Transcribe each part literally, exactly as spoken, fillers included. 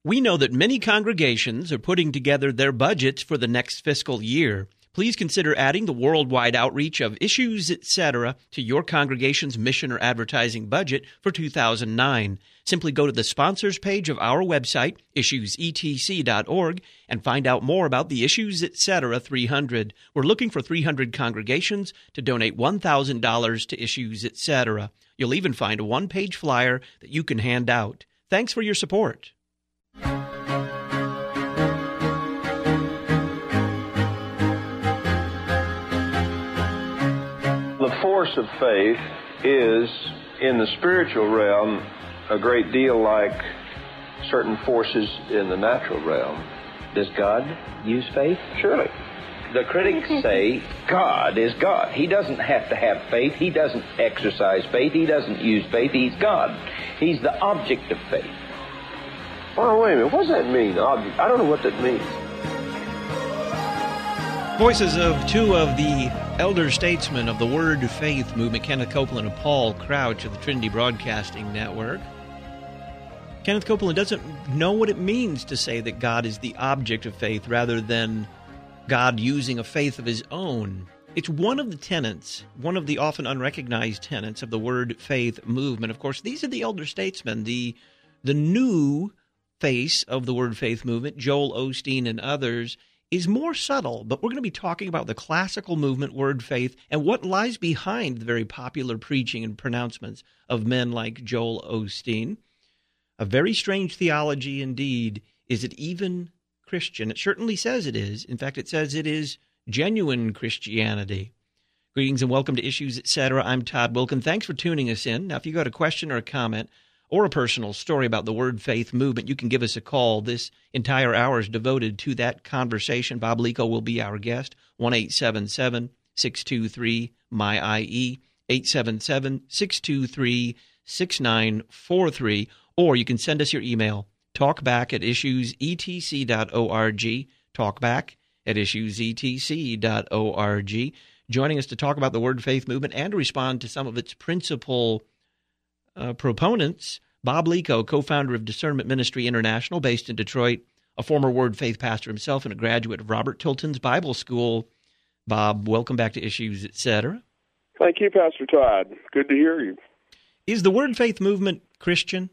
We know that many congregations are putting together their budgets for the next fiscal year. Please consider adding the worldwide outreach of Issues, et cetera to your congregation's mission or advertising budget for two thousand nine. Simply go to the sponsors page of our website, issues e t c dot org, and find out more about the Issues, et cetera three hundred. We're looking for three hundred congregations to donate one thousand dollars to Issues, et cetera. You'll even find a one-page flyer that you can hand out. Thanks for your support. The force of faith is, in the spiritual realm, a great deal like certain forces in the natural realm. Does God use faith? Surely. The critics say God is God. He doesn't have to have faith. He doesn't exercise faith. He doesn't use faith. He's God. He's the object of faith. Oh, wait a minute. What does that mean? Object? I don't know what that means. Voices of two of the elder statesmen of the Word Faith movement, Kenneth Copeland and Paul Crouch of the Trinity Broadcasting Network. Kenneth Copeland doesn't know what it means to say that God is the object of faith rather than God using a faith of his own. It's one of the tenets, one of the often unrecognized tenets of the Word Faith movement. Of course, these are the elder statesmen, the the new face of the Word Faith movement, Joel Osteen and others, is more subtle, but we're going to be talking about the classical movement, Word Faith, and what lies behind the very popular preaching and pronouncements of men like Joel Osteen. A very strange theology indeed. Is it even Christian? It certainly says it is. In fact, it says it is genuine Christianity. Greetings and welcome to Issues, et cetera. I'm Todd Wilken. Thanks for tuning us in. Now, if you got a question or a comment or a personal story about the Word Faith movement, you can give us a call. This entire hour is devoted to that conversation. Bob Lico will be our guest, one eight seven seven, six two three, M Y I E, eight seven seven, six two three, six nine four three, or you can send us your email, talkback at issues e t c dot org, talkback at issues e t c dot org. Joining us to talk about the Word Faith movement and to respond to some of its principal Uh, proponents, Bob Lico, co-founder of Discernment Ministry International, based in Detroit, a former Word Faith pastor himself and a graduate of Robert Tilton's Bible School. Bob, welcome back to Issues, et cetera. Thank you, Pastor Todd. Good to hear you. Is the Word Faith movement Christian?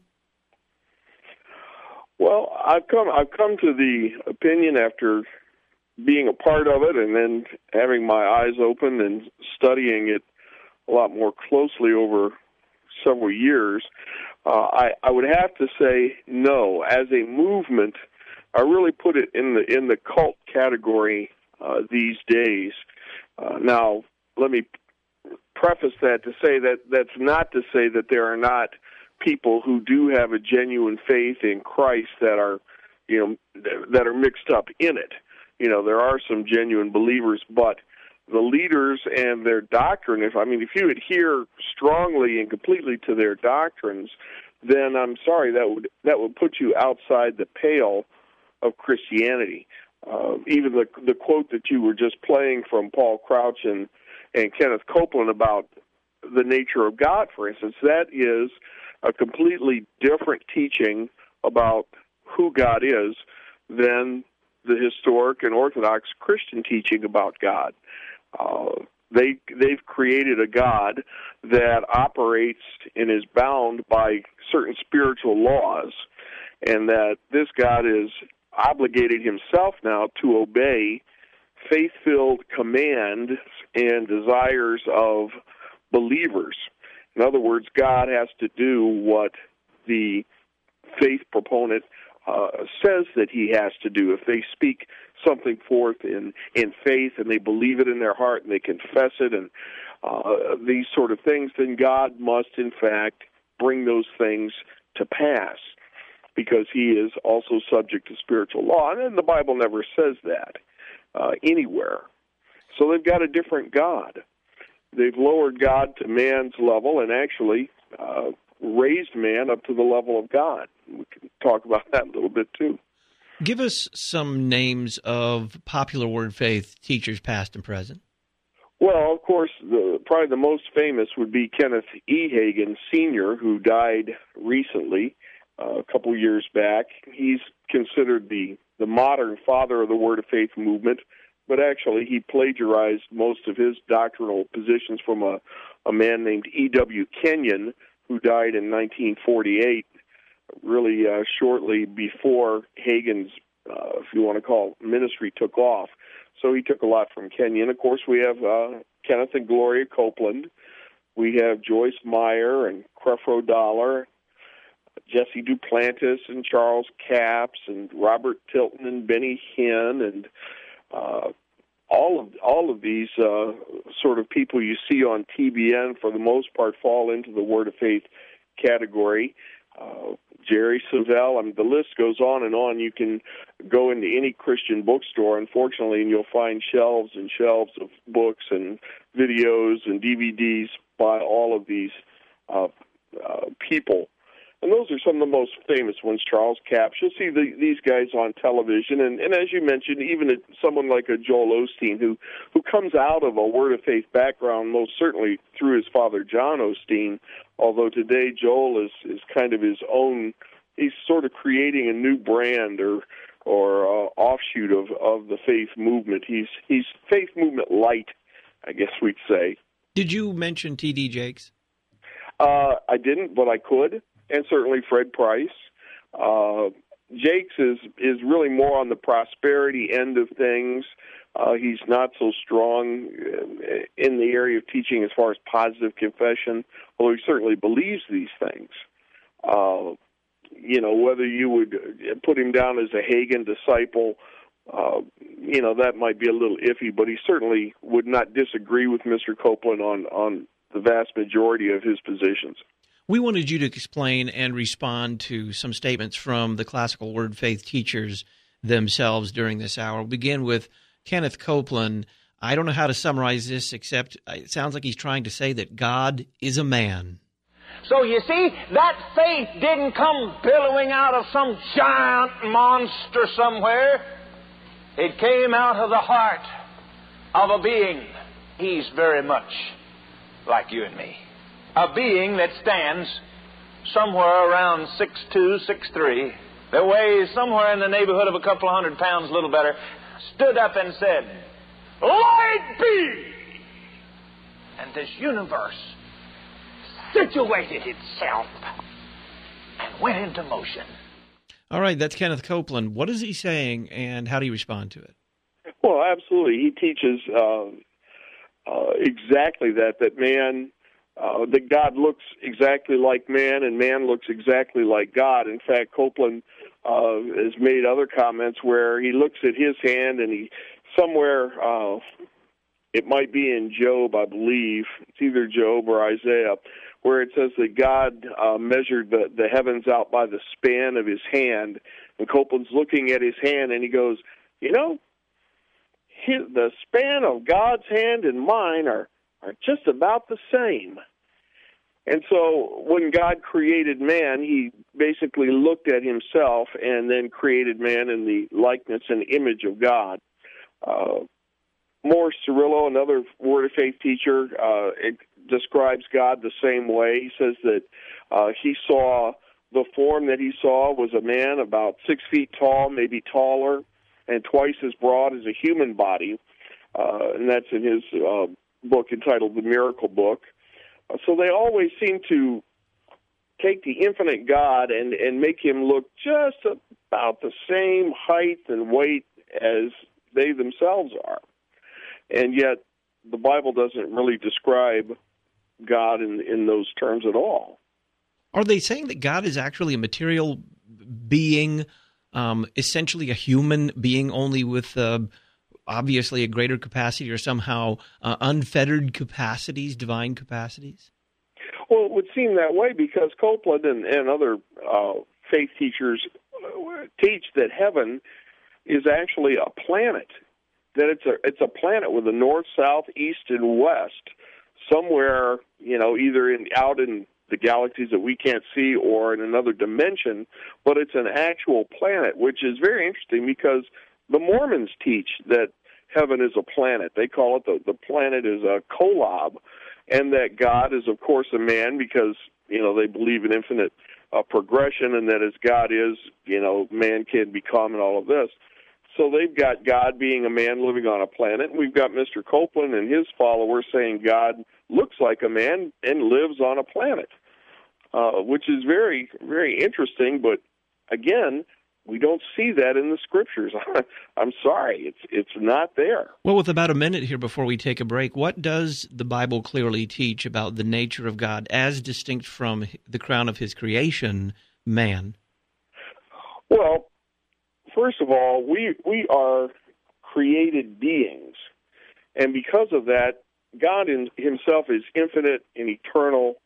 Well, I've come I've come to the opinion after being a part of it and then having my eyes open and studying it a lot more closely over several years, uh, I, I would have to say no. As a movement, I really put it in the in the cult category uh, these days. Uh, now, let me preface that to say that that's not to say that there are not people who do have a genuine faith in Christ that are, you know, that are mixed up in it. You know, there are some genuine believers, but the leaders and their doctrine, if I mean, if you adhere strongly and completely to their doctrines, then I'm sorry, that would that would put you outside the pale of Christianity. Uh, even the the quote that you were just playing from Paul Crouch and, and Kenneth Copeland about the nature of God, for instance, that is a completely different teaching about who God is than the historic and Orthodox Christian teaching about God. Uh, they, they've created a God that operates and is bound by certain spiritual laws, and that this God is obligated himself now to obey faith-filled commands and desires of believers. In other words, God has to do what the faith proponent uh, says that he has to do. If they speak something forth in, in faith and they believe it in their heart and they confess it and uh, these sort of things, then God must, in fact, bring those things to pass because he is also subject to spiritual law. And the Bible never says that uh, anywhere. So they've got a different God. They've lowered God to man's level and actually uh, raised man up to the level of God. We can talk about that a little bit, too. Give us some names of popular Word Faith teachers, past and present. Well, of course, the, probably the most famous would be Kenneth E. Hagin, Senior, who died recently, uh, a couple years back. He's considered the, the modern father of the Word of Faith movement, but actually he plagiarized most of his doctrinal positions from a, a man named E W Kenyon, who died in nineteen forty-eight, really uh, shortly before Hagin's, uh, if you want to call it, ministry took off. So he took a lot from Kenyon. Of course, we have uh, Kenneth and Gloria Copeland. We have Joyce Meyer and Creflo Dollar, Jesse Duplantis and Charles Capps and Robert Tilton and Benny Hinn, and uh, all of all of these uh, sort of people you see on T B N for the most part fall into the Word of Faith category. Uh, Jerry Savelle, I mean, the list goes on and on. You can go into any Christian bookstore, unfortunately, and you'll find shelves and shelves of books and videos and D V Ds by all of these uh, uh, people. And those are some of the most famous ones, Charles Capps. You'll see the, these guys on television. And, and as you mentioned, even a, someone like a Joel Osteen, who, who comes out of a Word of Faith background, most certainly through his father, John Osteen, although today Joel is, is kind of his own, he's sort of creating a new brand or or uh, offshoot of, of the faith movement. He's, he's faith movement light, I guess we'd say. Did you mention T D Jakes? Uh, I didn't, but I could. And certainly Fred Price. Uh, Jakes is, is really more on the prosperity end of things. Uh, he's not so strong in the area of teaching as far as positive confession, although he certainly believes these things. Uh, you know, whether you would put him down as a Hagin disciple, uh, you know, that might be a little iffy, but he certainly would not disagree with Mister Copeland on, on the vast majority of his positions. We wanted you to explain and respond to some statements from the classical word faith teachers themselves during this hour. We'll begin with Kenneth Copeland. I don't know how to summarize this, except it sounds like he's trying to say that God is a man. So you see, that faith didn't come billowing out of some giant monster somewhere. It came out of the heart of a being. He's very much like you and me. A being that stands somewhere around six two, six three, that weighs somewhere in the neighborhood of a couple of hundred pounds, a little better, stood up and said, "Light be!" And this universe situated itself and went into motion. All right, that's Kenneth Copeland. What is he saying, and how do you respond to it? Well, absolutely. He teaches uh, uh, exactly that, that man... Uh, that God looks exactly like man, and man looks exactly like God. In fact, Copeland uh, has made other comments where he looks at his hand, and he somewhere, uh, it might be in Job, I believe, it's either Job or Isaiah, where it says that God uh, measured the, the heavens out by the span of his hand, and Copeland's looking at his hand, and he goes, you know, his, the span of God's hand and mine are are just about the same. And so when God created man, he basically looked at himself and then created man in the likeness and image of God. Uh, Morris Cerullo, another Word of Faith teacher, uh, it describes God the same way. He says that uh, he saw, the form that he saw was a man about six feet tall, maybe taller, and twice as broad as a human body. Uh, and that's in his uh, book entitled The Miracle Book. Uh, so they always seem to take the infinite God and, and make him look just about the same height and weight as they themselves are. And yet the Bible doesn't really describe God in, in those terms at all. Are they saying that God is actually a material being, um, essentially a human being, only with uh, obviously a greater capacity, or somehow uh, unfettered capacities, divine capacities? Well, it would seem that way because Copeland and, and other uh, faith teachers teach that heaven is actually a planet, that it's a it's a planet with a north, south, east, and west, somewhere, you know, either in out in the galaxies that we can't see or in another dimension, but it's an actual planet, which is very interesting because the Mormons teach that heaven is a planet. They call it the, the planet is a kolob, and that God is, of course, a man because, you know, they believe in infinite a progression, and that as God is, you know, man can become and all of this. So they've got God being a man living on a planet. We've got Mister Copeland and his followers saying God looks like a man and lives on a planet, uh, which is very, very interesting. But again, we don't see that in the Scriptures. I'm sorry, it's it's not there. Well, with about a minute here before we take a break, what does the Bible clearly teach about the nature of God as distinct from the crown of his creation, man? Well, first of all, we we are created beings, and because of that, God in himself is infinite and eternal,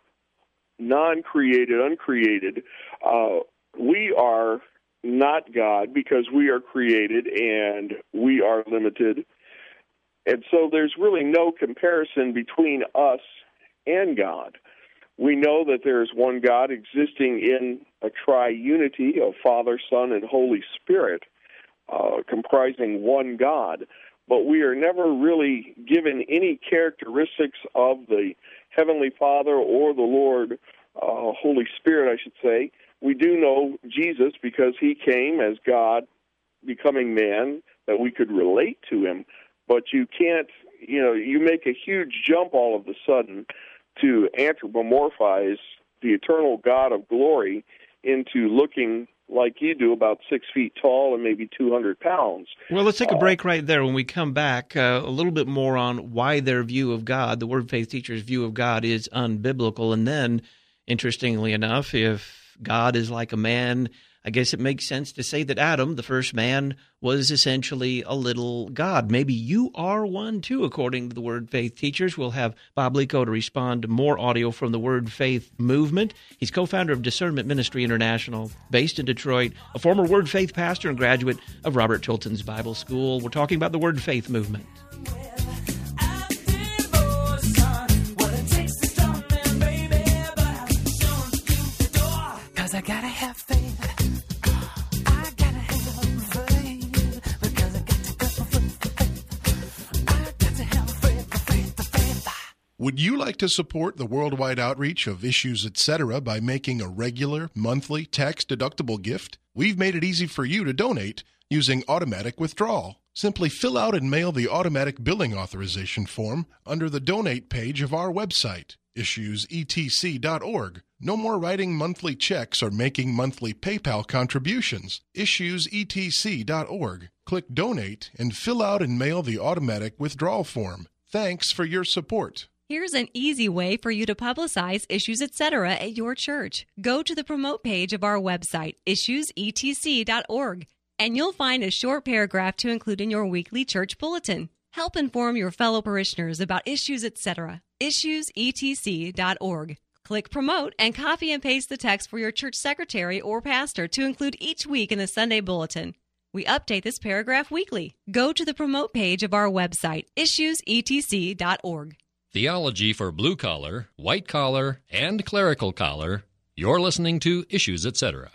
non-created, uncreated. Uh, we are not God because we are created and we are limited. And so there's really no comparison between us and God. We know that there is one God existing in a triunity of Father, Son, and Holy Spirit, uh, comprising one God. But we are never really given any characteristics of the Heavenly Father or the Lord, uh, Holy Spirit, I should say. We do know Jesus because he came as God, becoming man, that we could relate to him. But you can't, you know, you make a huge jump all of a sudden to anthropomorphize the eternal God of glory into looking like you do, about six feet tall and maybe two hundred pounds. Well, let's take a break right there. When we come back, uh, a little bit more on why their view of God, the Word Faith teacher's view of God, is unbiblical. And then, interestingly enough, if God is like a man, I guess it makes sense to say that Adam, the first man, was essentially a little God. Maybe you are one, too, according to the Word Faith teachers. We'll have Bob Lico to respond to more audio from the Word Faith movement. He's co-founder of Discernment Ministry International, based in Detroit, a former Word Faith pastor and graduate of Robert Chilton's Bible School. We're talking about the Word Faith movement. I gotta have faith. I gotta have faith. Because I got to go for faith. I got to have faith, faith, faith. Would you like to support the worldwide outreach of Issues Etc. by making a regular, monthly, tax-deductible gift? We've made it easy for you to donate using automatic withdrawal. Simply fill out and mail the automatic billing authorization form under the donate page of our website, issues e t c dot org. No more writing monthly checks or making monthly PayPal contributions. issues e t c dot org. Click Donate and fill out and mail the automatic withdrawal form. Thanks for your support. Here's an easy way for you to publicize Issues Etc. at your church. Go to the promote page of our website, issues e t c dot org, and you'll find a short paragraph to include in your weekly church bulletin. Help inform your fellow parishioners about Issues Etc. issues e t c dot org. Click Promote and copy and paste the text for your church secretary or pastor to include each week in the Sunday Bulletin. We update this paragraph weekly. Go to the Promote page of our website, issues e t c dot org. Theology for blue collar, white collar, and clerical collar. You're listening to Issues Etc.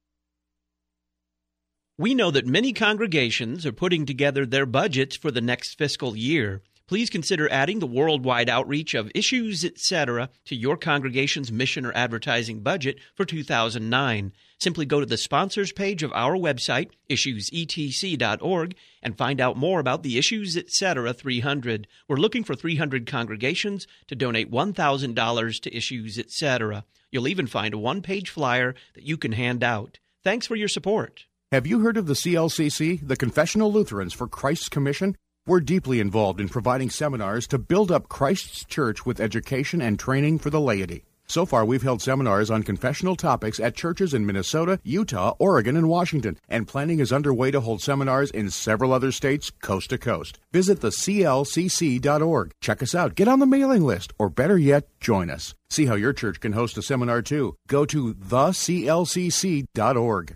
We know that many congregations are putting together their budgets for the next fiscal year. Please consider adding the worldwide outreach of Issues Etc. to your congregation's mission or advertising budget for two thousand nine. Simply go to the sponsors page of our website, issues e t c dot org, and find out more about the Issues Etc. three hundred. We're looking for three hundred congregations to donate one thousand dollars to Issues Etc. You'll even find a one-page flyer that you can hand out. Thanks for your support. Have you heard of the C L C C, the Confessional Lutherans for Christ's Commission? We're deeply involved in providing seminars to build up Christ's church with education and training for the laity. So far, we've held seminars on confessional topics at churches in Minnesota, Utah, Oregon, and Washington, and planning is underway to hold seminars in several other states, coast to coast. Visit the c l c c dot org. Check us out. Get on the mailing list, or better yet, join us. See how your church can host a seminar, too. Go to the c l c c dot org.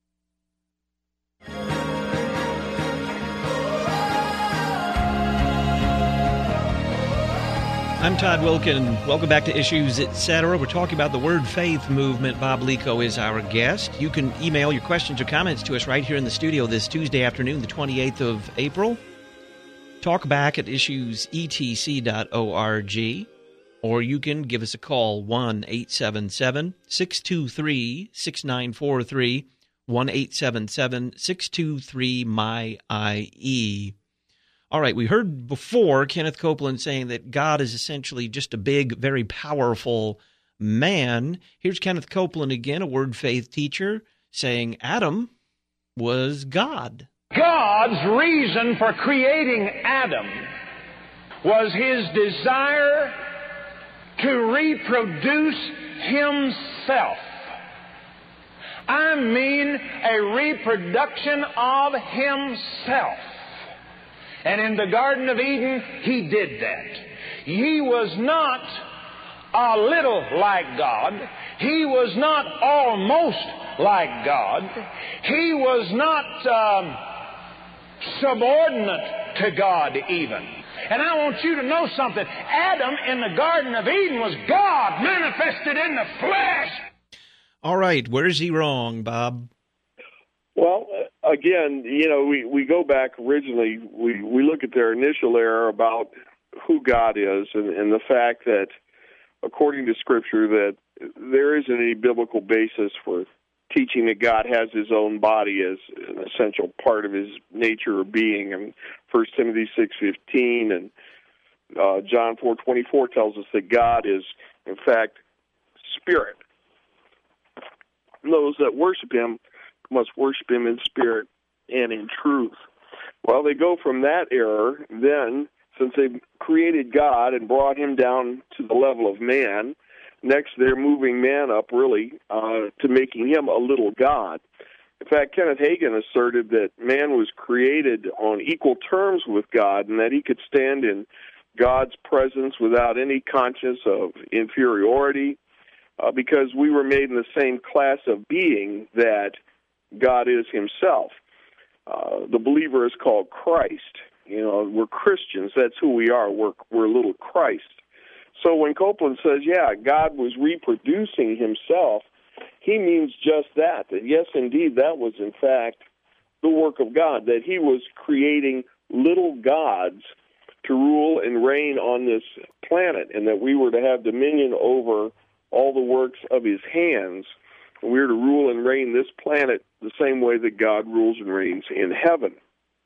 I'm Todd Wilkin. Welcome back to Issues Etc. We're talking about the Word Faith movement. Bob Lico is our guest. You can email your questions or comments to us right here in the studio this Tuesday afternoon, the twenty-eighth of April. Talk back at issues e t c dot org. or you can give us a call, one eight seven seven, six two three, six nine four three, one eight seven seven, six two three, M Y I E. All right, we heard before Kenneth Copeland saying that God is essentially just a big, very powerful man. Here's Kenneth Copeland again, a Word Faith teacher, saying Adam was God. God's reason for creating Adam was his desire to reproduce himself. I mean a reproduction of himself. And in the Garden of Eden, he did that. He was not a little like God. He was not almost like God. He was not um, subordinate to God even. And I want you to know something. Adam in the Garden of Eden was God manifested in the flesh. All right, where is he wrong, Bob? Well, again, you know, we, we go back originally, we, we look at their initial error about who God is and, and the fact that, according to Scripture, that there isn't any biblical basis for teaching that God has his own body as an essential part of his nature or being. And First Timothy six fifteen and uh, John four twenty-four tells us that God is, in fact, spirit. Those that worship him must worship him in spirit and in truth. Well, they go from that error, then, since they've created God and brought him down to the level of man, next, they're moving man up, really, uh, to making him a little god. In fact, Kenneth Hagin asserted that man was created on equal terms with God and that he could stand in God's presence without any conscience of inferiority uh, because we were made in the same class of being that God is himself. Uh, the believer is called Christ. You know, we're Christians. That's who we are. We're, we're little Christ. So when Copeland says, yeah, God was reproducing himself, he means just that, that yes, indeed, that was, in fact, the work of God, that he was creating little gods to rule and reign on this planet, and that we were to have dominion over all the works of his hands, and we were to rule and reign this planet the same way that God rules and reigns in heaven.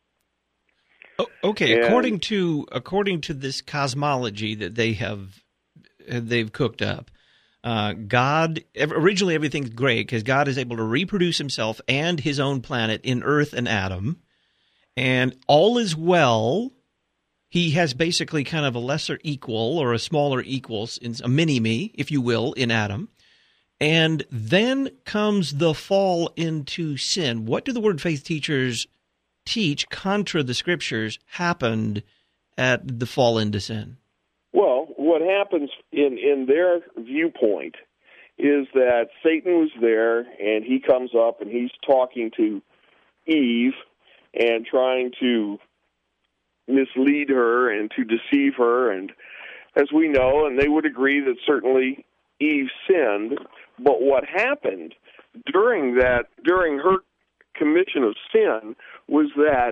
Okay, and, according to according to this cosmology that they have they've cooked up, uh, God originally everything's great because God is able to reproduce himself and his own planet in Earth and Adam, and all is well. He has basically kind of a lesser equal or a smaller equal, a mini-me, if you will, in Adam. And then comes the fall into sin. What do the Word Faith teachers teach, contra the Scriptures, happened at the fall into sin? Well, what happens in, in their viewpoint is that Satan was there, and he comes up, and he's talking to Eve and trying to mislead her and to deceive her. And as we know, and they would agree that certainly Eve sinned, but what happened during that, during her commission of sin, was that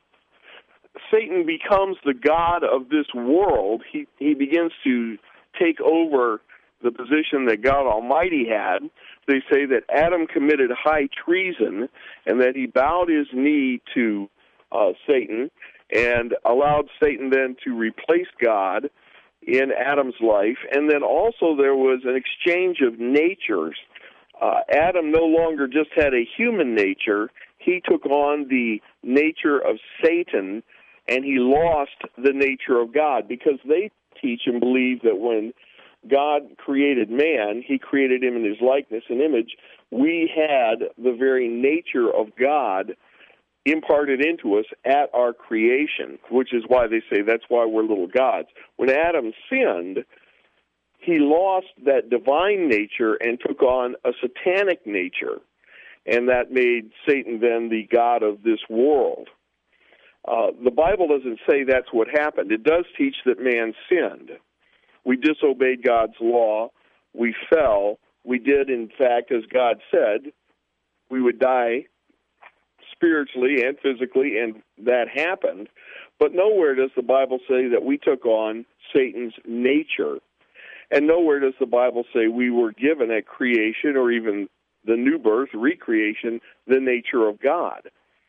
Satan becomes the god of this world. He he begins to take over the position that God Almighty had. They say that Adam committed high treason and that he bowed his knee to uh, Satan and allowed Satan then to replace God in Adam's life. And then also there was an exchange of natures. Uh, Adam no longer just had a human nature. He took on the nature of Satan, and he lost the nature of God, because they teach and believe that when God created man, he created him in his likeness and image. We had the very nature of God imparted into us at our creation, which is why they say that's why we're little gods. When Adam sinned, he lost that divine nature and took on a satanic nature, and that made Satan then the god of this world. Uh, the Bible doesn't say that's what happened. It does teach that man sinned. We disobeyed God's law. We fell. We did, in fact, as God said, we would die spiritually and physically, and that happened. But nowhere does the Bible say that we took on Satan's nature. And nowhere does the Bible say we were given at creation or even the new birth, recreation, the nature of God.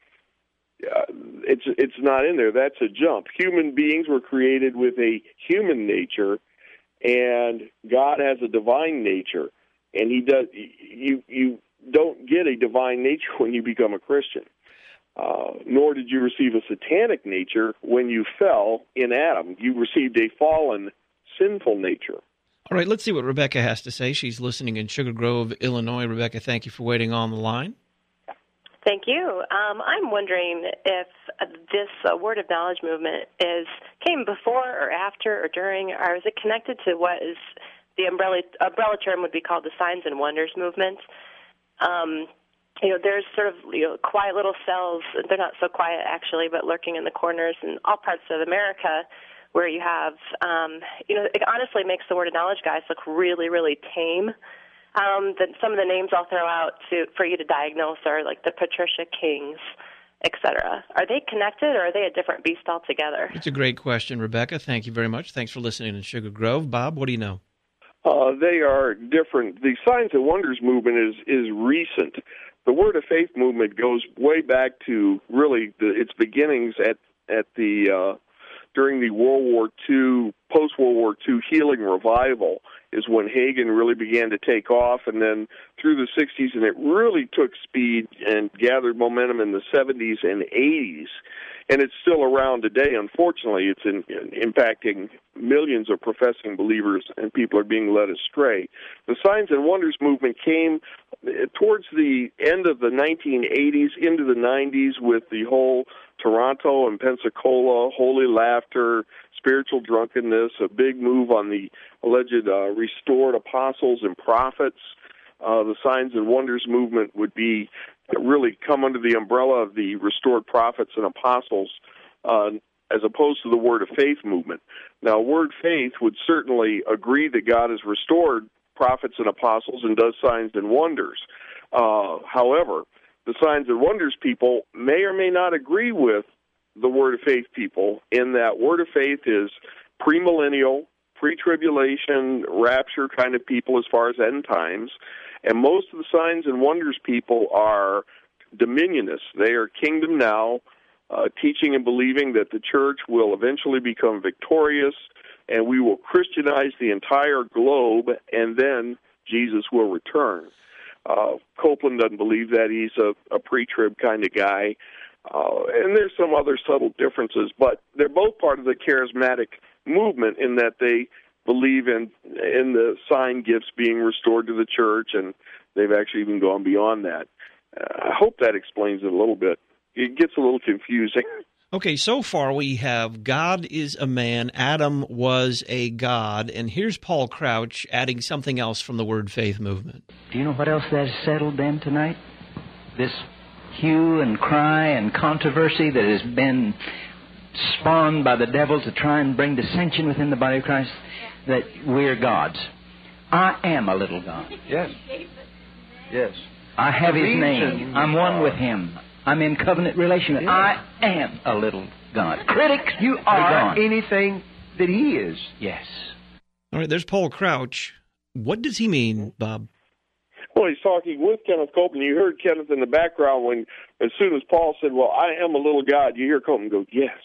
Uh, it's it's not in there. That's a jump. Human beings were created with a human nature, and God has a divine nature. And he does. You you don't get a divine nature when you become a Christian. Uh, nor did you receive a satanic nature when you fell in Adam. You received a fallen, sinful nature. All right, let's see what Rebecca has to say. She's listening in Sugar Grove, Illinois. Rebecca, thank you for waiting on the line. Thank you. Um, I'm wondering if this uh, word of knowledge movement is came before or after or during, or is it connected to what is the umbrella umbrella term would be called the Signs and Wonders movement? Um, you know, there's sort of you know quiet little cells. They're not so quiet actually, but lurking in the corners in all parts of America, where you have, um, you know, it honestly makes the word of knowledge guys look really, really tame. Um, that some of the names I'll throw out to for you to diagnose are like the Patricia Kings, et cetera. Are they connected, or are they a different beast altogether? It's a great question, Rebecca. Thank you very much. Thanks for listening in Sugar Grove. Bob, what do you know? Uh, they are different. The Signs and Wonders movement is is recent. The Word of Faith movement goes way back to really the, its beginnings at at the uh, during the World War Two, post-World War Two healing revival is when Hagin really began to take off, and then through the sixties, and it really took speed and gathered momentum in the seventies and eighties, and it's still around today. Unfortunately, it's in, in, impacting millions of professing believers, and people are being led astray. The Signs and Wonders movement came towards the end of the nineteen eighties into the nineties with the whole Toronto and Pensacola, holy laughter, spiritual drunkenness, a big move on the alleged uh, restored apostles and prophets. Uh, the Signs and Wonders movement would be really come under the umbrella of the restored prophets and apostles, uh, as opposed to the Word of Faith movement. Now, Word Faith would certainly agree that God has restored prophets and apostles and does signs and wonders. Uh, however, the Signs and Wonders people may or may not agree with the Word of Faith people in that Word of Faith is premillennial, pre-tribulation, rapture kind of people as far as end times, and most of the Signs and Wonders people are dominionists. They are kingdom now, uh, teaching and believing that the church will eventually become victorious, and we will Christianize the entire globe, and then Jesus will return. Uh, Copeland doesn't believe that. He's a, a pre-trib kind of guy. Uh, and there's some other subtle differences, but they're both part of the charismatic movement in that they believe in in the sign gifts being restored to the church, and they've actually even gone beyond that. Uh, I hope that explains it a little bit. It gets a little confusing. Okay, so far we have God is a man, Adam was a god, and here's Paul Crouch adding something else from the Word Faith movement. Do you know what else that has settled then tonight? This hue and cry and controversy that has been spawned by the devil to try and bring dissension within the body of Christ, that we're gods. I am a little God. Yes. Yes. I have His name. I'm one with Him. I'm in covenant relation. Yes. I am a little God. Critics, you are anything that He is. Yes. All right, there's Paul Crouch. What does he mean, Bob? Well, he's talking with Kenneth Copeland. You heard Kenneth in the background when, as soon as Paul said, well, I am a little God, you hear Copeland go, yes.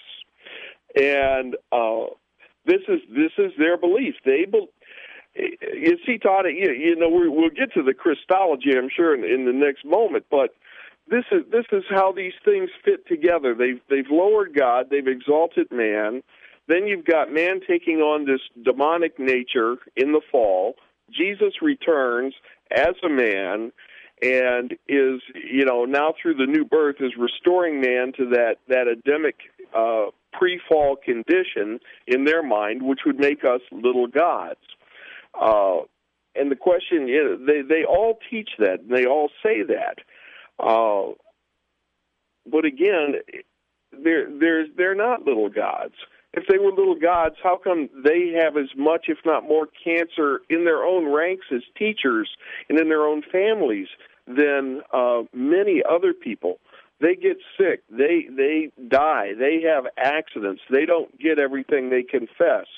And uh, this is this is their belief. They be, You see, Todd, you, you know, we, we'll get to the Christology, I'm sure, in, in the next moment, but this is this is how these things fit together. They've they've lowered God, they've exalted man. Then you've got man taking on this demonic nature in the fall. Jesus returns as a man and is, you know, now through the new birth is restoring man to that that Adamic uh, pre-fall condition in their mind, which would make us little gods. Uh, and the question is, they they all teach that, and they all say that. Uh, but again, they're, they're, they're not little gods. If they were little gods, how come they have as much, if not more, cancer in their own ranks as teachers and in their own families than uh, many other people? They get sick. They they die. They have accidents. They don't get everything they confess.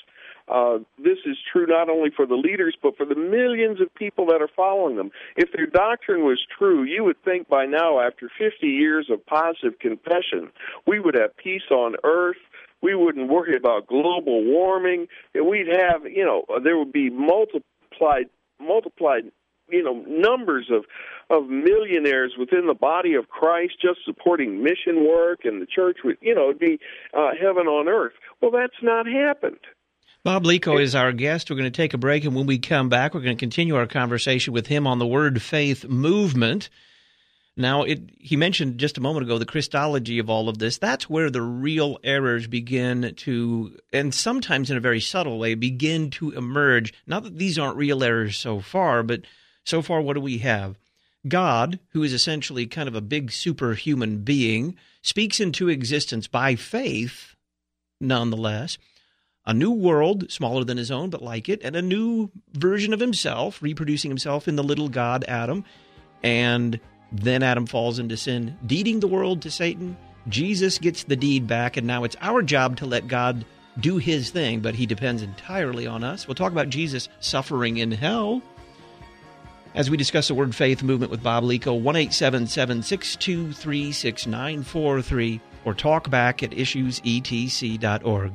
uh, this is true not only for the leaders, but for the millions of people that are following them. If their doctrine was true, you would think by now, after fifty years of positive confession, we would have peace on earth. We wouldn't worry about global warming. We'd have, you know, there would be multiplied, multiplied, you know, numbers of, of millionaires within the body of Christ just supporting mission work, and the church would, you know, it'd be uh, heaven on earth. Well, that's not happened. Bob Lico is our guest. We're going to take a break, and when we come back, we're going to continue our conversation with him on the Word Faith movement. Now, it, he mentioned just a moment ago the Christology of all of this. That's where the real errors begin to, and sometimes in a very subtle way, begin to emerge. Not that these aren't real errors so far, but so far what do we have? God, who is essentially kind of a big superhuman being, speaks into existence by faith, nonetheless. A new world, smaller than his own, but like it, and a new version of himself, reproducing himself in the little god Adam. And then Adam falls into sin, deeding the world to Satan. Jesus gets the deed back, and now it's our job to let God do his thing, but he depends entirely on us. We'll talk about Jesus suffering in hell as we discuss the Word Faith movement with Bob Lico. one eight seven seven, six two three, six nine four three, or talk back at issues e t c dot org.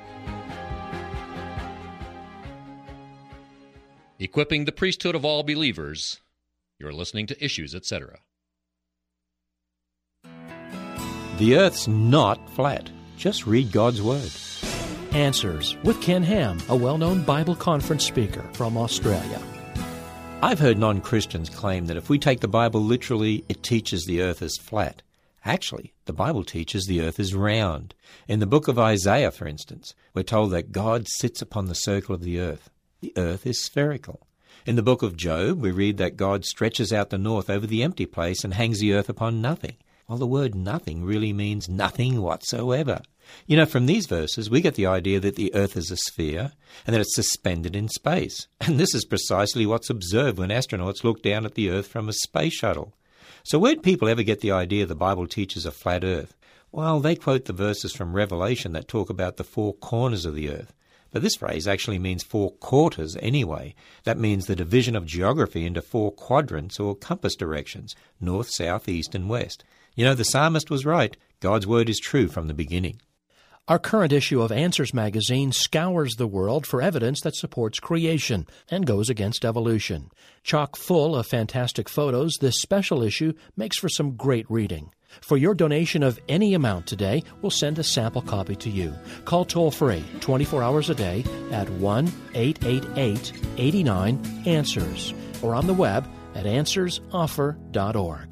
Equipping the priesthood of all believers. You're listening to Issues, et cetera. The earth's not flat. Just read God's Word. Answers with Ken Ham, a well-known Bible conference speaker from Australia. I've heard non-Christians claim that if we take the Bible literally, it teaches the earth is flat. Actually, the Bible teaches the earth is round. In the book of Isaiah, for instance, we're told that God sits upon the circle of the earth. The earth is spherical. In the book of Job, we read that God stretches out the north over the empty place and hangs the earth upon nothing. Well, the word nothing really means nothing whatsoever. You know, from these verses, we get the idea that the earth is a sphere and that it's suspended in space. And this is precisely what's observed when astronauts look down at the earth from a space shuttle. So where'd people ever get the idea the Bible teaches a flat earth? Well, they quote the verses from Revelation that talk about the four corners of the earth. But this phrase actually means four quarters anyway. That means the division of geography into four quadrants or compass directions, north, south, east, and west. You know, the psalmist was right. God's Word is true from the beginning. Our current issue of Answers magazine scours the world for evidence that supports creation and goes against evolution. Chock full of fantastic photos, this special issue makes for some great reading. For your donation of any amount today, we'll send a sample copy to you. Call toll-free twenty-four hours a day at one eight eight eight, eight nine, answers or on the web at answers offer dot org.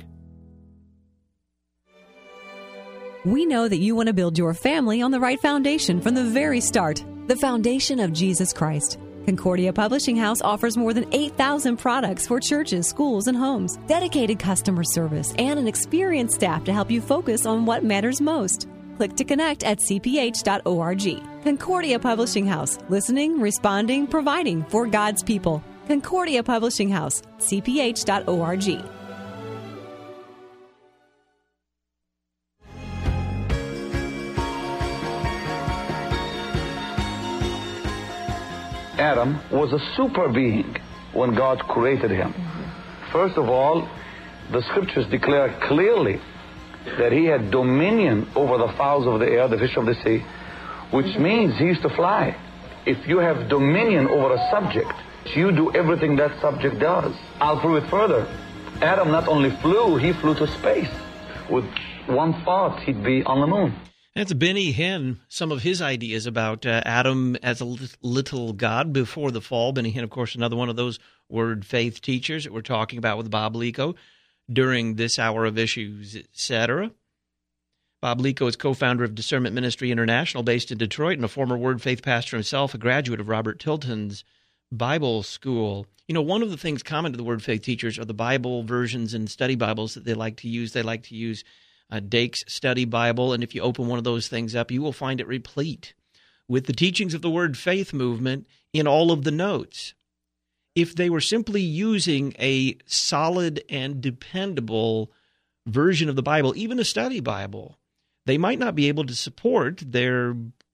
We know that you want to build your family on the right foundation from the very start, the foundation of Jesus Christ. Concordia Publishing House offers more than eight thousand products for churches, schools, and homes, dedicated customer service, and an experienced staff to help you focus on what matters most. Click to connect at c p h dot org. Concordia Publishing House, listening, responding, providing for God's people. Concordia Publishing House, c p h dot org. Adam was a super being when God created him. First of all, the scriptures declare clearly that he had dominion over the fowls of the air, the fish of the sea, which means he used to fly. If you have dominion over a subject, you do everything that subject does. I'll prove it further. Adam not only flew, he flew to space. With one thought, he'd be on the moon. That's Benny Hinn, some of his ideas about uh, Adam as a little god before the fall. Benny Hinn, of course, another one of those Word Faith teachers that we're talking about with Bob Lico during this hour of Issues, et cetera. Bob Lico is co-founder of Discernment Ministry International based in Detroit and a former Word Faith pastor himself, a graduate of Robert Tilton's Bible School. You know, one of the things common to the Word Faith teachers are the Bible versions and study Bibles that they like to use. They like to use Uh, Dake's Study Bible, and if you open one of those things up, you will find it replete with the teachings of the Word Faith movement in all of the notes. If they were simply using a solid and dependable version of the Bible, even a study Bible, they might not be able to support their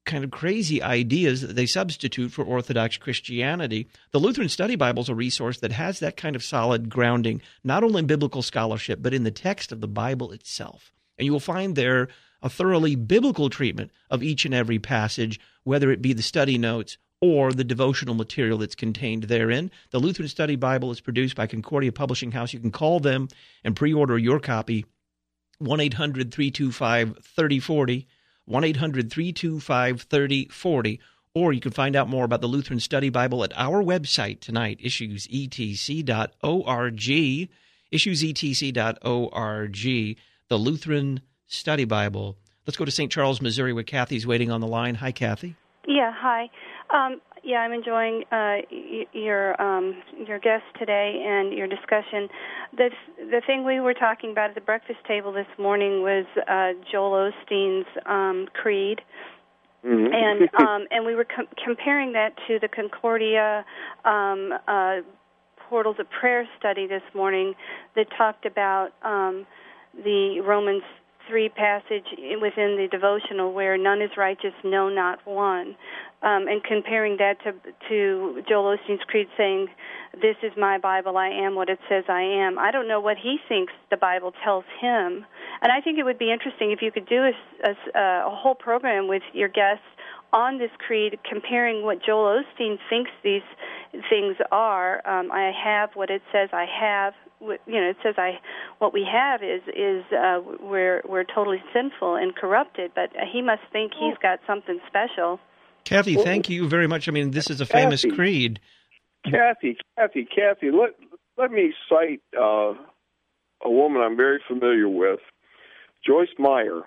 kind of crazy ideas that they substitute for Orthodox Christianity. The Lutheran Study Bible is a resource that has that kind of solid grounding, not only in biblical scholarship, but in the text of the Bible itself. And you will find there a thoroughly biblical treatment of each and every passage, whether it be the study notes or the devotional material that's contained therein. The Lutheran Study Bible is produced by Concordia Publishing House. You can call them and pre-order your copy, one eight hundred, three two five, three oh four oh, one eight hundred, three two five, three oh four oh, or you can find out more about the Lutheran Study Bible at our website tonight, issues e t c dot org, issues e t c dot org, the Lutheran Study Bible. Let's go to Saint Charles, Missouri, where Kathy's waiting on the line. Hi, Kathy. Yeah, hi. Um, yeah, I'm enjoying uh, y- your um, your guest today and your discussion. The the thing we were talking about at the breakfast table this morning was uh, Joel Osteen's um, creed, Mm-hmm. and um, and we were com- comparing that to the Concordia um, uh, Portals of Prayer study this morning that talked about um, the Romans three passage within the devotional where none is righteous, no, not one, um, and comparing that to to Joel Osteen's creed saying, this is my Bible, I am what it says I am. I don't know what he thinks the Bible tells him, and I think it would be interesting if you could do a, a, a whole program with your guests on this creed, comparing what Joel Osteen thinks these things are. Um, I have what it says I have. You know, it says I, what we have is is uh, we're we're totally sinful and corrupted, but he must think he's got something special. Kathy, thank you very much. I mean, this is a famous Kathy, creed. Kathy, Kathy, Kathy, let let me cite uh, a woman I'm very familiar with, Joyce Meyer.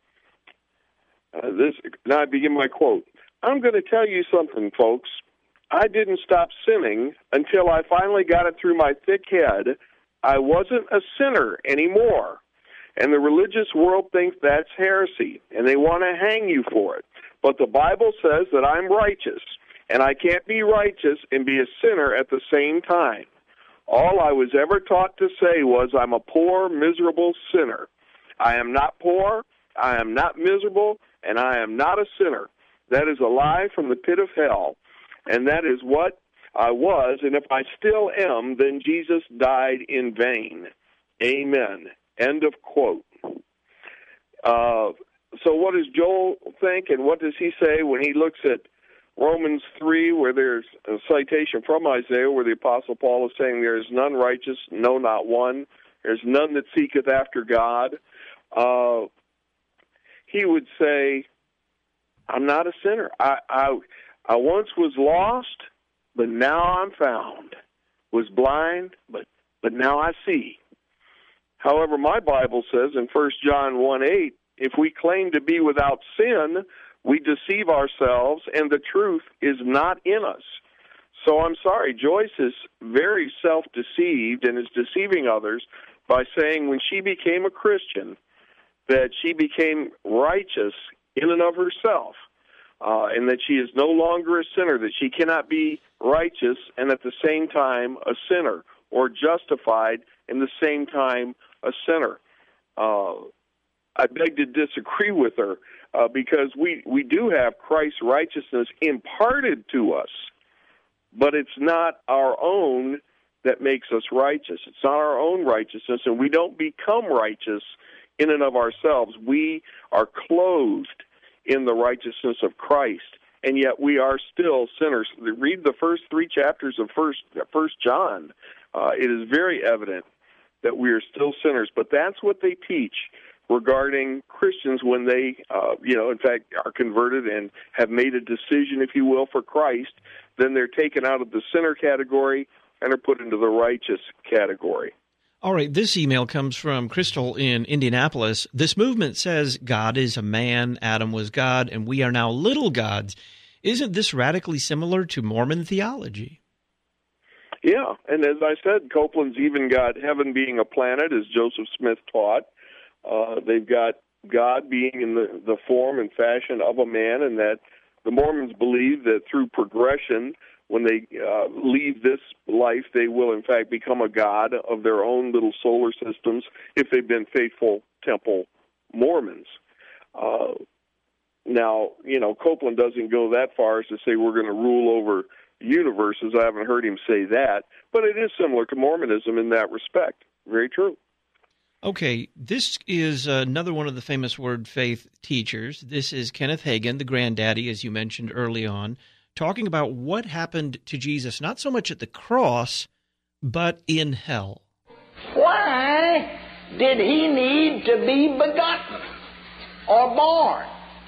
Uh, this now I begin my quote. I'm going to tell you something, folks. I didn't stop sinning until I finally got it through my thick head I wasn't a sinner anymore. And the religious world thinks that's heresy, and they want to hang you for it. But the Bible says that I'm righteous, and I can't be righteous and be a sinner at the same time. All I was ever taught to say was I'm a poor, miserable sinner. I am not poor, I am not miserable, and I am not a sinner. That is a lie from the pit of hell, and that is what I was, and if I still am, then Jesus died in vain. Amen. End of quote. Uh, so what does Joel think, and what does he say when he looks at Romans three, where there's a citation from Isaiah, where the Apostle Paul is saying there is none righteous, no, not one. There's none that seeketh after God. Uh, he would say, I'm not a sinner. I, I, I once was lost, but now I'm found, was blind, but but now I see. However, my Bible says in First John one eight, if we claim to be without sin, we deceive ourselves, and the truth is not in us. So I'm sorry, Joyce is very self-deceived and is deceiving others by saying when she became a Christian that she became righteous in and of herself. Uh, and that she is no longer a sinner, that she cannot be righteous and at the same time a sinner, or justified and the same time a sinner. Uh, I beg to disagree with her uh, because we, we do have Christ's righteousness imparted to us, but it's not our own that makes us righteous. It's not our own righteousness, and we don't become righteous in and of ourselves. We are clothed in the righteousness of Christ, and yet we are still sinners. Read the first three chapters of First First John. Uh, it is very evident that we are still sinners, but that's what they teach regarding Christians when they, uh, you know, in fact, are converted and have made a decision, if you will, for Christ. Then they're taken out of the sinner category and are put into the righteous category. All right, this email comes from Crystal in Indianapolis. This movement says God is a man, Adam was God, and we are now little gods. Isn't this radically similar to Mormon theology? Yeah, and as I said, Copeland's even got heaven being a planet, as Joseph Smith taught. Uh, they've got God being in the, the form and fashion of a man, and that the Mormons believe that through progression, when they uh, leave this life, they will, in fact, become a god of their own little solar systems if they've been faithful temple Mormons. Uh, now, you know, Copeland doesn't go that far as to say we're going to rule over universes. I haven't heard him say that, but it is similar to Mormonism in that respect. Very true. Okay, this is another one of the famous Word Faith teachers. This is Kenneth Hagin, the granddaddy, as you mentioned early on, talking about what happened to Jesus, not so much at the cross, but in hell. Why did he need to be begotten or born?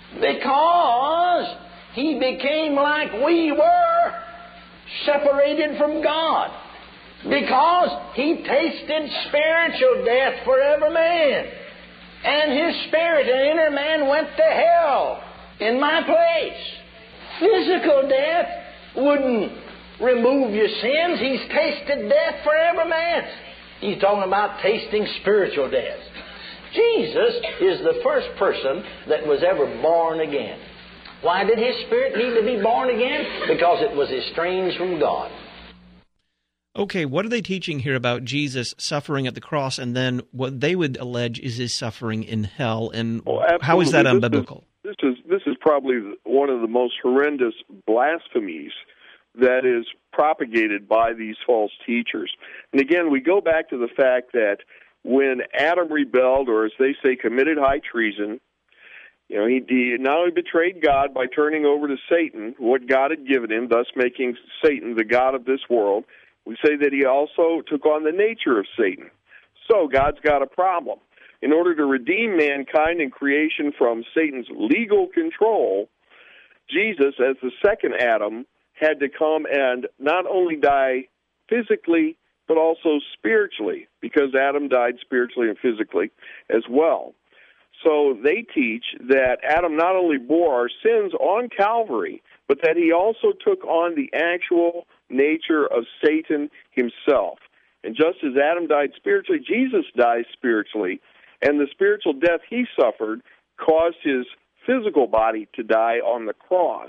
Because he became like we were, separated from God. Because he tasted spiritual death for every man. And his spirit and inner man went to hell in my place. Physical death wouldn't remove your sins. He's tasted death for every man. He's talking about tasting spiritual death. Jesus is the first person that was ever born again. Why did his spirit need to be born again? Because it was estranged from God. Okay, what are they teaching here about Jesus suffering at the cross, and then what they would allege is his suffering in hell, and well, how is that unbiblical? This is, this is this is probably one of the most horrendous blasphemies that is propagated by these false teachers. And again, we go back to the fact that when Adam rebelled, or as they say, committed high treason, you know, he, he not only betrayed God by turning over to Satan what God had given him, thus making Satan the god of this world. We say that he also took on the nature of Satan. So God's got a problem. In order to redeem mankind and creation from Satan's legal control, Jesus, as the second Adam, had to come and not only die physically, but also spiritually, because Adam died spiritually and physically as well. So they teach that Adam not only bore our sins on Calvary, but that he also took on the actual nature of Satan himself. And just as Adam died spiritually, Jesus dies spiritually, and the spiritual death he suffered caused his physical body to die on the cross.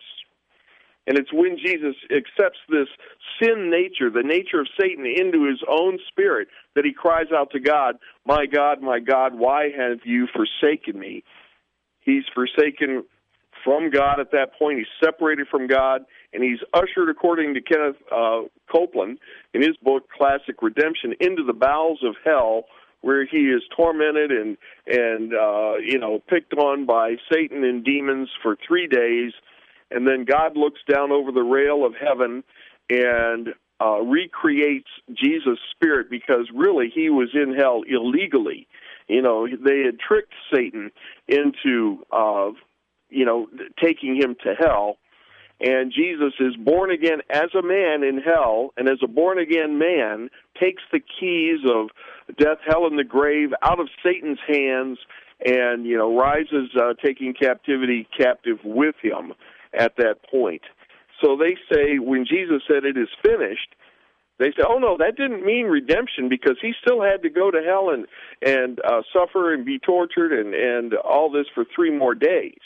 And it's when Jesus accepts this sin nature, the nature of Satan, into his own spirit, that he cries out to God, "My God, my God, why have you forsaken me?" He's forsaken from God at that point. He's separated from God, and he's ushered, according to Kenneth uh, Copeland, in his book, Classic Redemption, into the bowels of hell, where he is tormented and, and uh, you know, picked on by Satan and demons for three days. And then God looks down over the rail of heaven and uh, recreates Jesus' spirit, because really he was in hell illegally. You know, they had tricked Satan into, uh, you know, taking him to hell. And Jesus is born again as a man in hell, and as a born-again man, takes the keys of death, hell, and the grave out of Satan's hands, and, you know, rises, uh, taking captivity captive with him at that point. So they say when Jesus said it is finished, they say, oh, no, that didn't mean redemption, because he still had to go to hell and, and uh, suffer and be tortured and, and all this for three more days.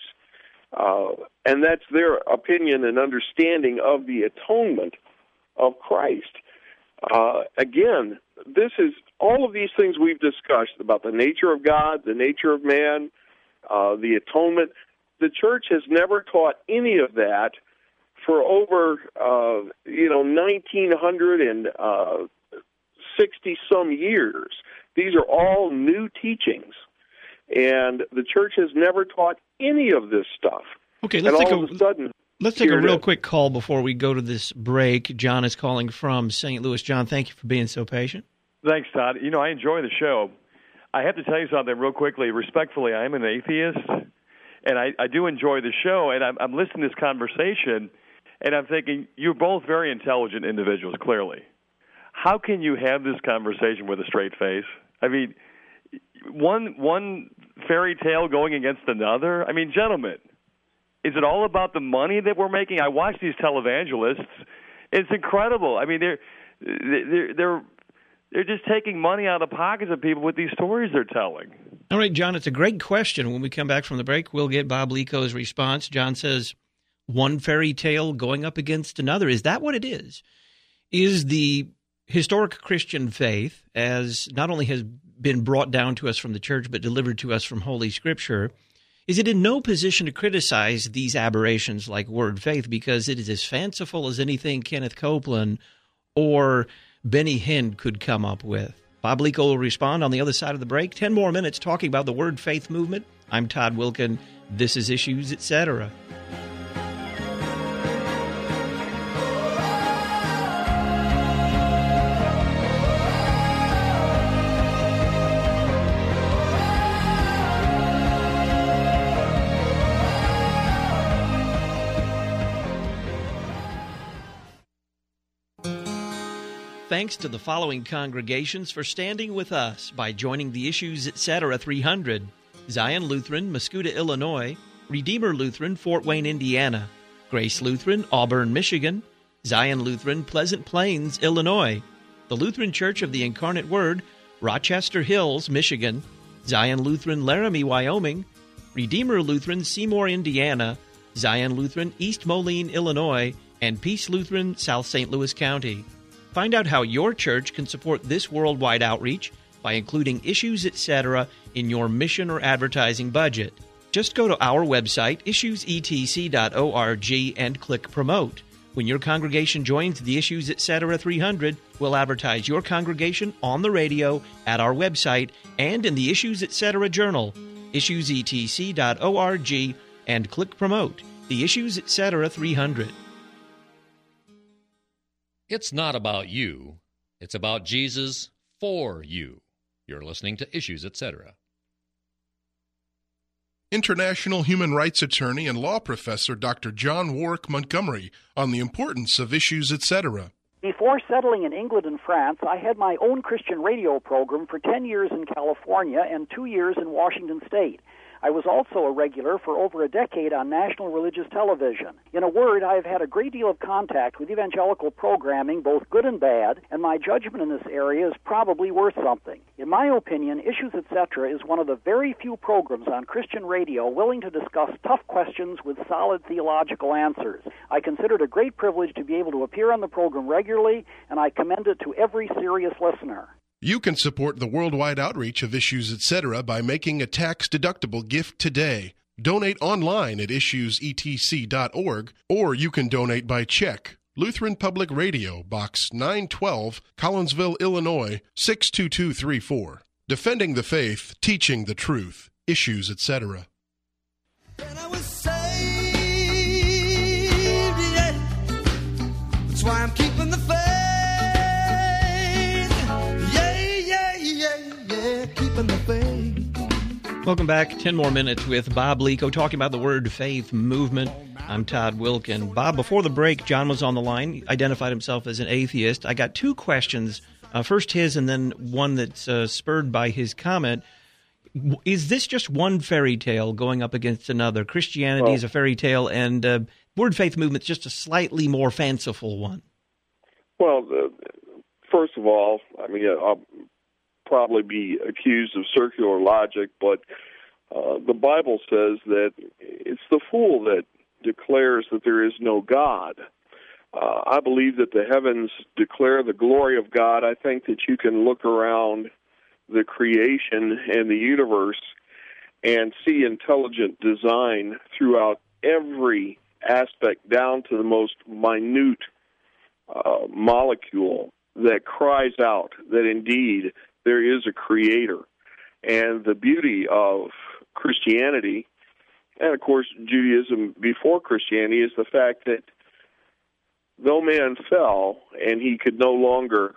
Uh, and that's their opinion and understanding of the atonement of Christ. Uh, again, this is all of these things we've discussed about the nature of God, the nature of man, uh, the atonement. The church has never taught any of that for over, uh, you know, nineteen sixty some years. These are all new teachings, and the church has never taught any of this stuff. Okay, let's and take all a, of a sudden, let's take a real is. quick call before we go to this break. John is calling from Saint Louis. John, thank you for being so patient. Thanks, Todd. You know, I enjoy the show. I have to tell you something real quickly. Respectfully, I am an atheist, and I, I do enjoy the show, and I'm, I'm listening to this conversation, and I'm thinking, you're both very intelligent individuals, clearly. How can you have this conversation with a straight face? I mean, one one fairy tale going against another? I mean, gentlemen, is it all about the money that we're making? I watch these televangelists. It's incredible. I mean, they're they're they're they're just taking money out of the pockets of people with these stories they're telling. All right, John, it's a great question. When we come back from the break, we'll get Bob Lico's response. John says, one fairy tale going up against another. Is that what it is? Is the historic Christian faith, as not only has been brought down to us from the church, but delivered to us from Holy Scripture, is it in no position to criticize these aberrations like word faith because it is as fanciful as anything Kenneth Copeland or Benny Hinn could come up with. Bob Lico will respond on the other side of the break. Ten more minutes talking about the word faith movement. I'm Todd Wilken. This is Issues, et cetera. Thanks to the following congregations for standing with us by joining the Issues, et cetera. three hundred. Zion Lutheran, Mascoutah, Illinois. Redeemer Lutheran, Fort Wayne, Indiana. Grace Lutheran, Auburn, Michigan. Zion Lutheran, Pleasant Plains, Illinois. The Lutheran Church of the Incarnate Word, Rochester Hills, Michigan. Zion Lutheran, Laramie, Wyoming. Redeemer Lutheran, Seymour, Indiana. Zion Lutheran, East Moline, Illinois. And Peace Lutheran, South Saint Louis County. Find out how your church can support this worldwide outreach by including Issues, et cetera in your mission or advertising budget. Just go to our website, issues e t c dot org, and click Promote. When your congregation joins the Issues, et cetera. three hundred, we'll advertise your congregation on the radio, at our website, and in the Issues, et cetera Journal. issues e t c dot org, and click Promote. The Issues, et cetera. three hundred. It's not about you. It's about Jesus for you. You're listening to Issues, et cetera. International human rights attorney and law professor Doctor John Warwick Montgomery on the importance of Issues, et cetera. Before settling in England and France, I had my own Christian radio program for ten years in California and two years in Washington State. I was also a regular for over a decade on national religious television. In a word, I have had a great deal of contact with evangelical programming, both good and bad, and my judgment in this area is probably worth something. In my opinion, Issues, et cetera is one of the very few programs on Christian radio willing to discuss tough questions with solid theological answers. I consider it a great privilege to be able to appear on the program regularly, and I commend it to every serious listener. You can support the worldwide outreach of Issues, et cetera by making a tax-deductible gift today. Donate online at issues e t c dot org, or you can donate by check. Lutheran Public Radio, Box nine twelve, Collinsville, Illinois, six two two three four. Defending the faith, teaching the truth. Issues, et cetera. I was saved, yeah. That's why I'm keeping the faith. Welcome back. Ten more minutes with Bob Lico talking about the word faith movement. I'm Todd Wilken. Bob, before the break, John was on the line, identified himself as an atheist. I got two questions, uh, first his and then one that's uh, spurred by his comment. Is this just one fairy tale going up against another? Christianity well, is a fairy tale, and uh, word faith movement is just a slightly more fanciful one. Well, uh, first of all, I mean, I'll probably be accused of circular logic, but uh, the Bible says that it's the fool that declares that there is no God. Uh, I believe that the heavens declare the glory of God. I think that you can look around the creation and the universe and see intelligent design throughout every aspect, down to the most minute uh, molecule, that cries out that indeed there is a creator. And the beauty of Christianity, and of course Judaism before Christianity, is the fact that though man fell and he could no longer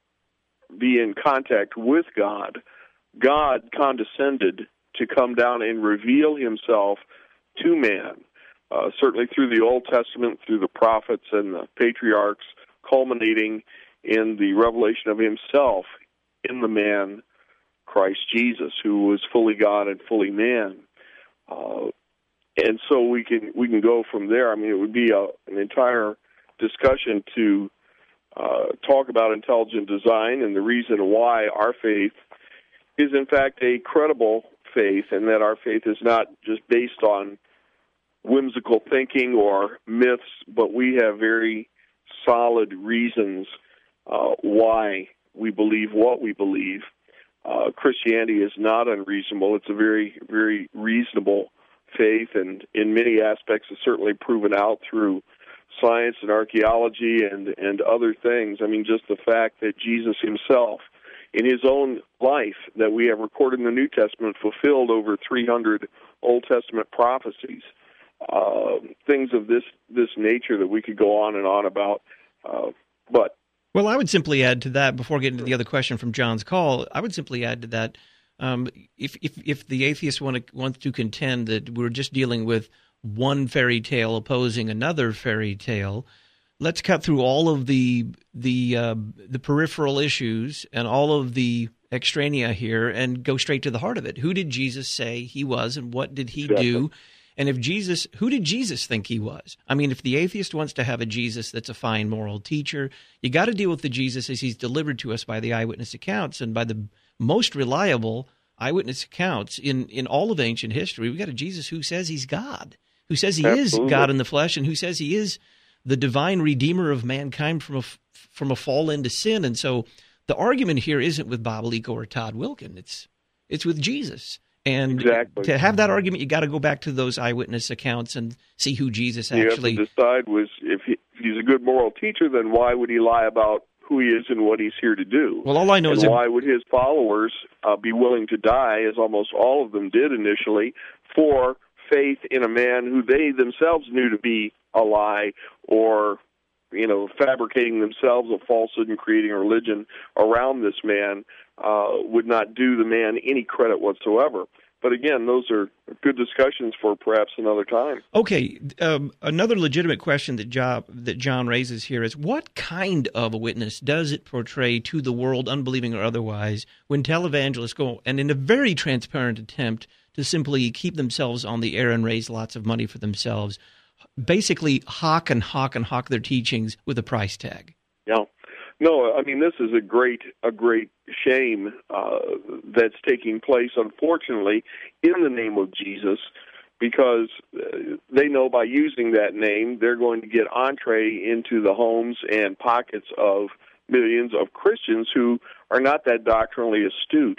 be in contact with God, God condescended to come down and reveal himself to man, uh, certainly through the Old Testament, through the prophets and the patriarchs, culminating in the revelation of himself in the man Christ Jesus, who was fully God and fully man. Uh, and so we can we can go from there. I mean, it would be a, an entire discussion to uh, talk about intelligent design and the reason why our faith is, in fact, a credible faith, and that our faith is not just based on whimsical thinking or myths, but we have very solid reasons uh, why we believe what we believe. Uh, Christianity is not unreasonable. It's a very, very reasonable faith, and in many aspects is certainly proven out through science and archaeology and, and other things. I mean, just the fact that Jesus himself, in his own life that we have recorded in the New Testament, fulfilled over three hundred Old Testament prophecies, uh, things of this, this nature that we could go on and on about. Uh, but Well, I would simply add to that, before getting to the other question from John's call, I would simply add to that, um, if, if if the atheists want to, want to contend that we're just dealing with one fairy tale opposing another fairy tale, let's cut through all of the the uh, the peripheral issues and all of the extraneous here and go straight to the heart of it. Who did Jesus say he was, and what did he exactly. do? And if Jesus, who did Jesus think he was? I mean, if the atheist wants to have a Jesus that's a fine moral teacher, you got to deal with the Jesus as he's delivered to us by the eyewitness accounts and by the most reliable eyewitness accounts in, in all of ancient history. We've got a Jesus who says he's God, who says he Absolutely. is God in the flesh, and who says he is the divine redeemer of mankind from a, from a fall into sin. And so the argument here isn't with Bob Lico or Todd Wilkin. It's, it's with Jesus. And exactly. to have that argument, you got to go back to those eyewitness accounts and see who Jesus you actually. You have to decide was if, he, if he's a good moral teacher, then why would he lie about who he is and what he's here to do? Well, all I know and is that... why would his followers uh, be willing to die, as almost all of them did initially, for faith in a man who they themselves knew to be a lie, or you know, fabricating themselves a falsehood and creating a religion around this man uh, would not do the man any credit whatsoever. But again, those are good discussions for perhaps another time. Okay, um, another legitimate question that John, that John raises here is, what kind of a witness does it portray to the world, unbelieving or otherwise, when televangelists go, and in a very transparent attempt to simply keep themselves on the air and raise lots of money for themselves, basically hawk and hawk and hawk their teachings with a price tag? Yeah. No, I mean, this is a great a great shame uh, that's taking place, unfortunately, in the name of Jesus, because uh, they know by using that name, they're going to get entree into the homes and pockets of millions of Christians who are not that doctrinally astute.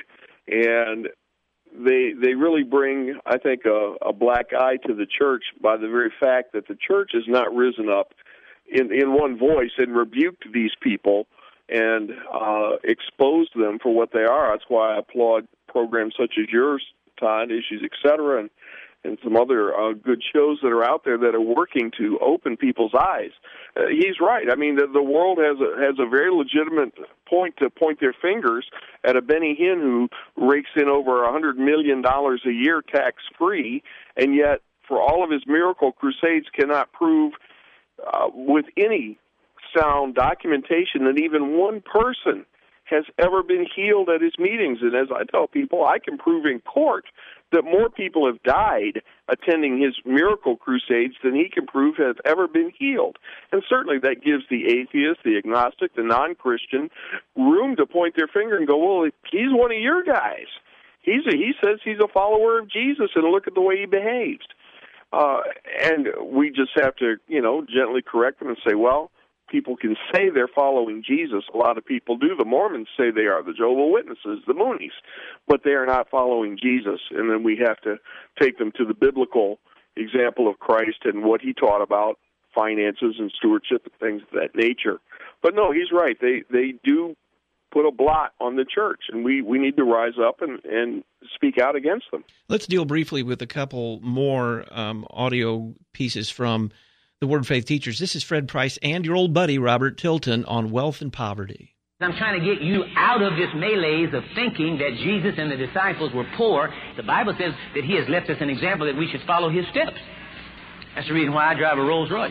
And they they really bring, I think, a, a black eye to the church by the very fact that the church has not risen up in, in one voice and rebuked these people and uh, exposed them for what they are. That's why I applaud programs such as yours, Todd, Issues, et cetera, and, and some other uh, good shows that are out there that are working to open people's eyes. Uh, he's right. I mean, the, the world has a, has a very legitimate point to point their fingers at a Benny Hinn who rakes in over one hundred million dollars a year tax-free, and yet for all of his miracle crusades cannot prove uh, with any sound documentation that even one person has ever been healed at his meetings. And as I tell people, I can prove in court that more people have died attending his miracle crusades than he can prove have ever been healed. And certainly that gives the atheist, the agnostic, the non-Christian room to point their finger and go, well, he's one of your guys. He's a, he says he's a follower of Jesus, and look at the way he behaves. Uh, and we just have to, you know, gently correct them and say, well, people can say they're following Jesus. A lot of people do. The Mormons say they are, the Jehovah's Witnesses, the Moonies, but they are not following Jesus. And then we have to take them to the biblical example of Christ and what he taught about finances and stewardship and things of that nature. But no, he's right. They they do put a blot on the church, and we, we need to rise up and, and speak out against them. Let's deal briefly with a couple more um, audio pieces from the Word Faith Teachers. This is Fred Price and your old buddy, Robert Tilton, on wealth and poverty. I'm trying to get you out of this malaise of thinking that Jesus and the disciples were poor. The Bible says that he has left us an example that we should follow his steps. That's the reason why I drive a Rolls Royce.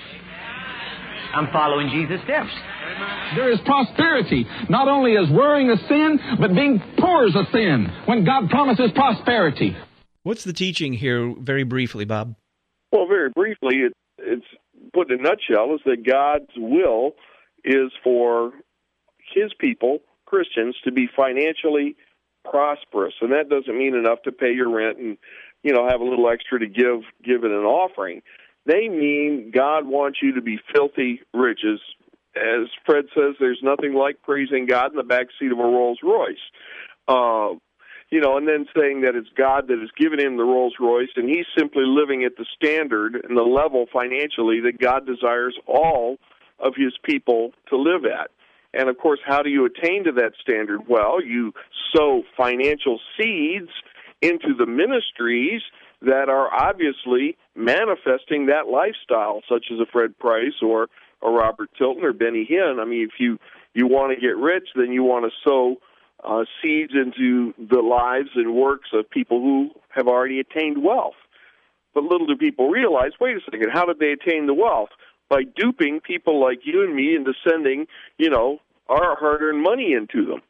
I'm following Jesus' steps. There is prosperity. Not only is worrying a sin, but being poor is a sin when God promises prosperity. What's the teaching here, very briefly, Bob? Well, very briefly, it, it's put in a nutshell, is that God's will is for his people, Christians, to be financially prosperous. And that doesn't mean enough to pay your rent and, you know, have a little extra to give, give in an offering. They mean God wants you to be filthy rich. As, as Fred says, there's nothing like praising God in the back seat of a Rolls Royce. Uh, you know, and then saying that it's God that has given him the Rolls Royce, and he's simply living at the standard and the level financially that God desires all of his people to live at. And, of course, how do you attain to that standard? Well, you sow financial seeds into the ministries that are obviously manifesting that lifestyle, such as a Fred Price or a Robert Tilton or Benny Hinn. I mean, if you, you want to get rich, then you want to sow uh, seeds into the lives and works of people who have already attained wealth. But little do people realize, wait a second, how did they attain the wealth? By duping people like you and me into sending, you know, our hard-earned money into them.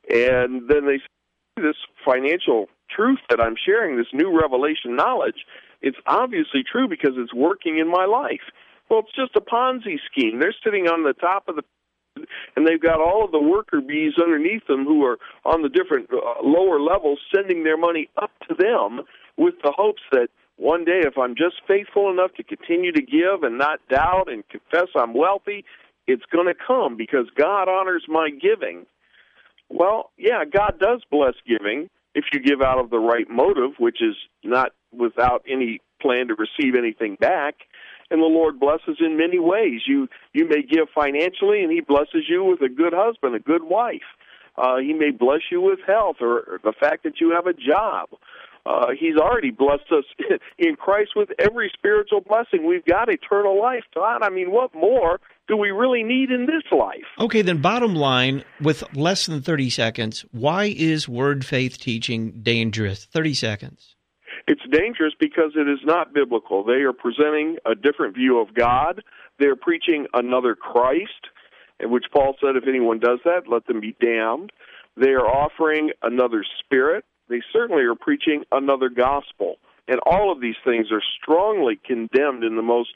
And then they say this financial truth that I'm sharing, this new revelation knowledge, it's obviously true because it's working in my life. Well, it's just a Ponzi scheme. They're sitting on the top of the and they've got all of the worker bees underneath them who are on the different uh, lower levels sending their money up to them with the hopes that one day, if I'm just faithful enough to continue to give and not doubt and confess I'm wealthy, it's going to come because God honors my giving. Well, yeah, God does bless giving if you give out of the right motive, which is not without any plan to receive anything back. And the Lord blesses in many ways. You you may give financially, and he blesses you with a good husband, a good wife. Uh, he may bless you with health or, or the fact that you have a job. Uh, he's already blessed us in Christ with every spiritual blessing. We've got eternal life. God, I mean, what more do we really need in this life? Okay, then bottom line, with less than thirty seconds, why is word faith teaching dangerous? thirty seconds. It's dangerous because it is not biblical. They are presenting a different view of God. They're preaching another Christ, in which Paul said, if anyone does that, let them be damned. They are offering another spirit. They certainly are preaching another gospel. And all of these things are strongly condemned in the most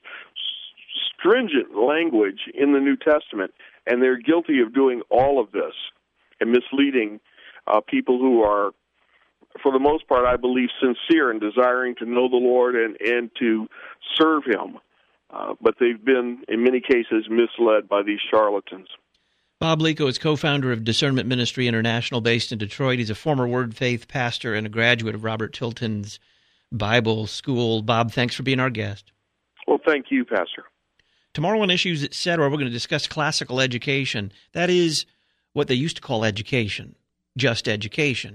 stringent language in the New Testament. And they're guilty of doing all of this and misleading uh, people who are, for the most part, I believe, sincere in desiring to know the Lord and, and to serve him. Uh, but they've been, in many cases, misled by these charlatans. Bob Lico is co-founder of Discernment Ministry International based in Detroit. He's a former Word Faith pastor and a graduate of Robert Tilton's Bible School. Bob, thanks for being our guest. Well, thank you, Pastor. Tomorrow on Issues, et cetera, we're going to discuss classical education. That is what they used to call education, just education.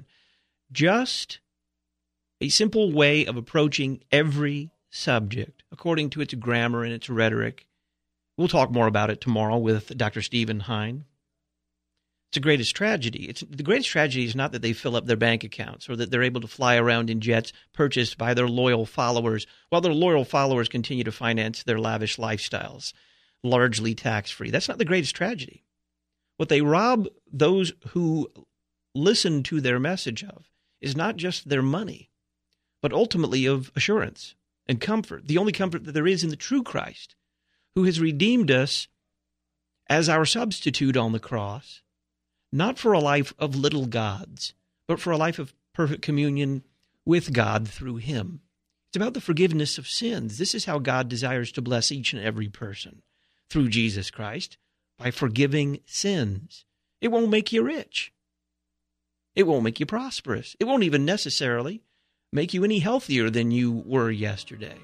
Just a simple way of approaching every subject according to its grammar and its rhetoric. We'll talk more about it tomorrow with Doctor Stephen Hine. It's the greatest tragedy. It's, the greatest tragedy is not that they fill up their bank accounts or that they're able to fly around in jets purchased by their loyal followers while their loyal followers continue to finance their lavish lifestyles, largely tax-free. That's not the greatest tragedy. What they rob those who listen to their message of is not just their money, but ultimately of assurance and comfort, the only comfort that there is in the true Christ, who has redeemed us as our substitute on the cross, not for a life of little gods, but for a life of perfect communion with God through him. It's about the forgiveness of sins. This is how God desires to bless each and every person, through Jesus Christ, by forgiving sins. It won't make you rich. It won't make you prosperous. It won't even necessarily make you any healthier than you were yesterday.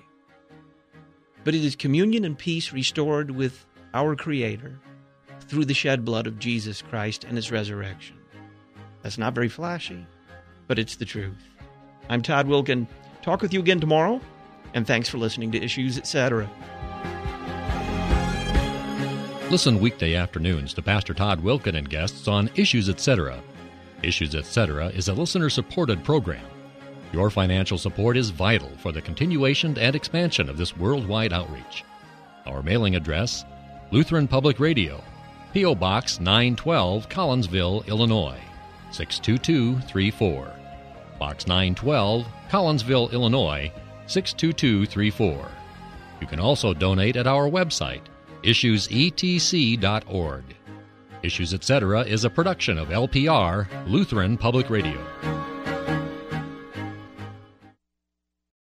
But it is communion and peace restored with our Creator through the shed blood of Jesus Christ and his resurrection. That's not very flashy, but it's the truth. I'm Todd Wilken. Talk with you again tomorrow, and thanks for listening to Issues, et cetera. Listen weekday afternoons to Pastor Todd Wilken and guests on Issues, et cetera. Issues, et cetera is a listener-supported program. Your financial support is vital for the continuation and expansion of this worldwide outreach. Our mailing address, Lutheran Public Radio, P O. Box nine twelve, Collinsville, Illinois, six two two three four. Box nine twelve, Collinsville, Illinois, six two two three four. You can also donate at our website, issues e t c dot org. Issues, et cetera is a production of L P R, Lutheran Public Radio.